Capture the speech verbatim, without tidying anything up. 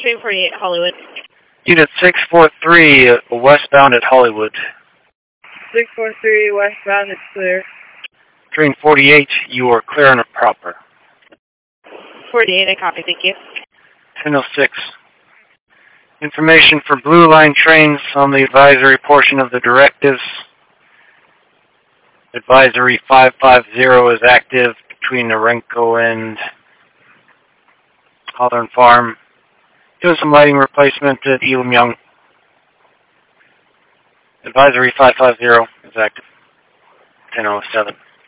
Train forty-eight, Hollywood. Unit six four three, uh, westbound at Hollywood. six four three, westbound, it's clear. Train forty-eight, you are clear and proper. forty-eight, I copy, thank you. ten oh six. Information for Blue Line trains on the advisory portion of the directives. Advisory five five zero is active between Norenco and Hawthorne Farm. Doing some lighting replacement at Elam Young. Advisory five five zero is active. ten oh seven.